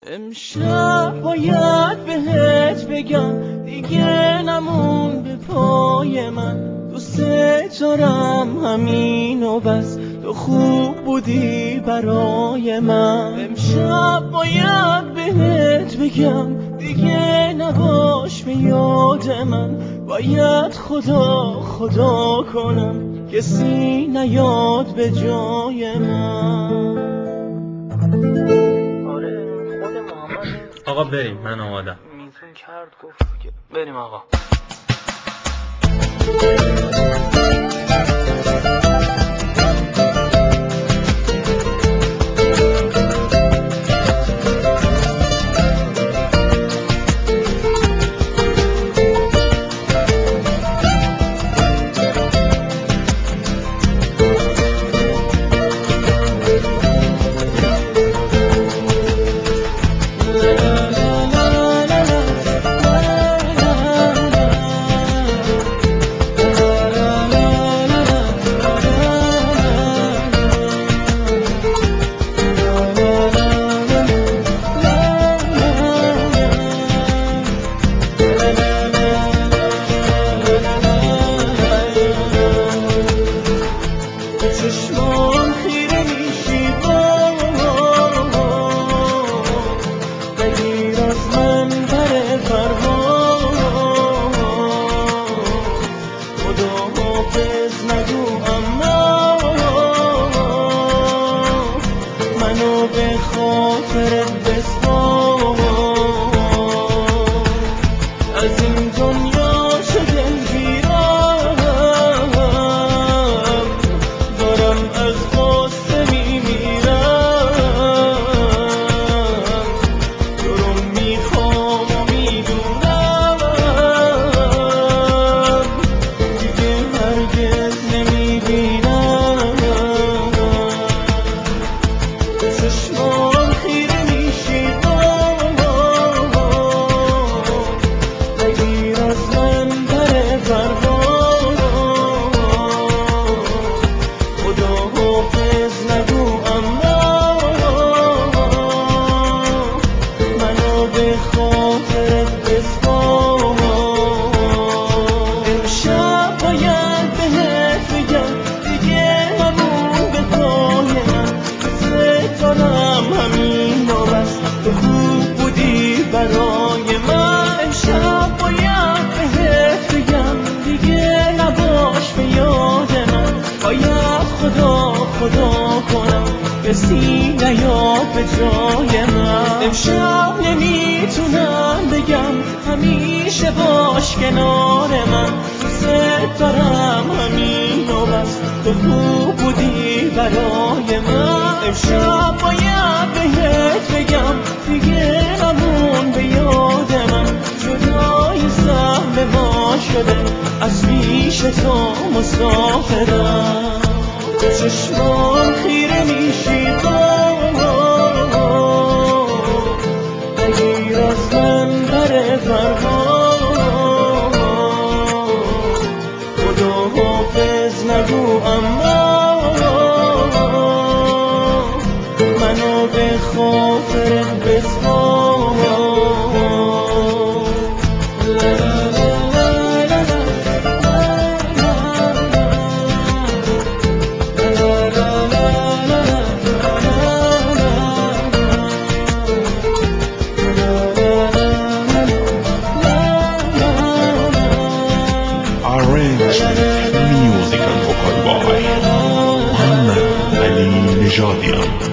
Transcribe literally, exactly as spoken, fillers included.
امشب باید بهت بگم دیگه نمون به پای من، دوست دارم همین و بس، تو خوب بودی برای من. امشب باید بهت بگم دیگه نباش به یاد من، باید خدا خدا کنم کسی نیاد به جای من. آقا بریم، من آمادم. میتون کرد گفت که بریم آقا. چشمام خیره میشی با بگیر از من بر پروا، خدا حافظ نگو اما منو به خاطرت بسپار. از این دنیا چه دلگیرم دارم از غصه میمیرم، تو رو میخوام و میدونم دیگه هرگز نمیبینم. چشمام خیره میشی بگیر از من بر پروا، خدا حافظ نگو اما منو به خاطرت بسپار. امشب باید بهت بگم دیگه همون به پای من، دوست دارم همین و بس، تو خوب بودی برای من. امشب باید بهت بگم دیگه نباش به یاد من، باید خدا خدا کنم کسی نیاد به جای من. امشب نمیتونم بگم همیشه باش کنار من، دوست دارم همین و بس، تو خوب بودی برای من. امشب باید بهت بگم دیگه نمون به یاد من، جدای سهم ما شده از پیش تو مسافرم. چشمام خیره میشی بگیر از من بر پروا، خدا حافظ نگو اما منو به خاطرت بسپار. Arranged music and vocal by Muhammad Ali Nejadian.